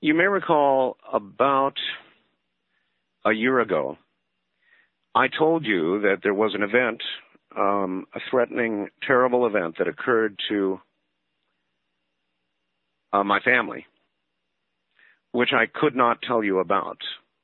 You may recall about a year ago, I told you that there was an event, a threatening, terrible event that occurred to my family, which I could not tell you about.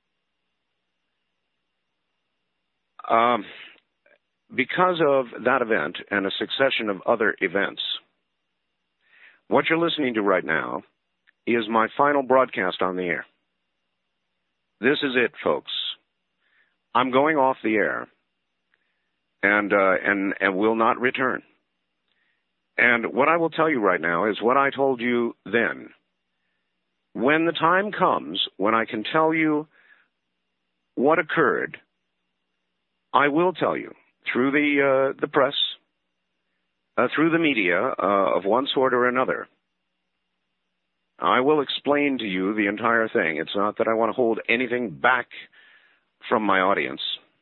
Because of that event and a succession of other events, what you're listening to right now is my final broadcast on the air. This is it, folks. I'm going off the air and will not return. And what I will tell you right now is what I told you then. When the time comes when I can tell you what occurred, I will tell you through the press, through the media of one sort or another. I will explain to you the entire thing. It's not that I want to hold anything back from my audience.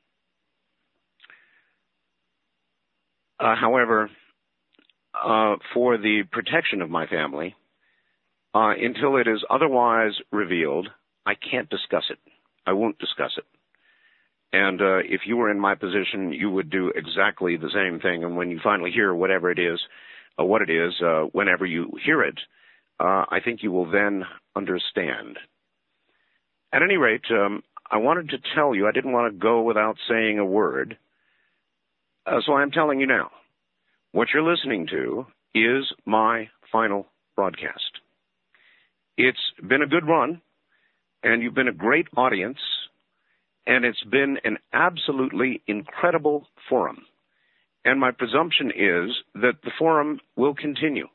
However, for the protection of my family, until it is otherwise revealed, I can't discuss it. I won't discuss it. And if you were in my position, you would do exactly the same thing. And when you finally hear whatever it is, what it is, whenever you hear it, I think you will then understand. At any rate, I wanted to tell you, I didn't want to go without saying a word. So I'm telling you now, what you're listening to is my final broadcast. It's been a good run, and you've been a great audience, and it's been an absolutely incredible forum. And my presumption is that the forum will continue.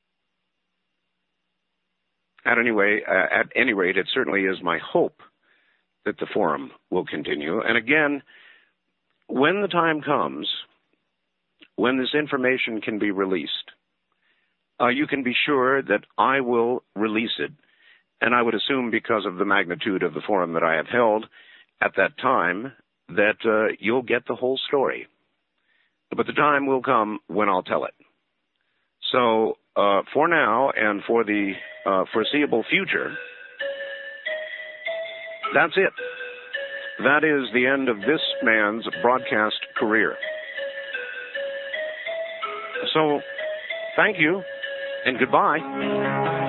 At any rate, it certainly is my hope that the forum will continue. And again, when the time comes, when this information can be released, you can be sure that I will release it. And I would assume, because of the magnitude of the forum that I have held at that time, that you'll get the whole story. But the time will come when I'll tell it. So for now and for the foreseeable future, that's it. That is the end of this man's broadcast career. So thank you and goodbye.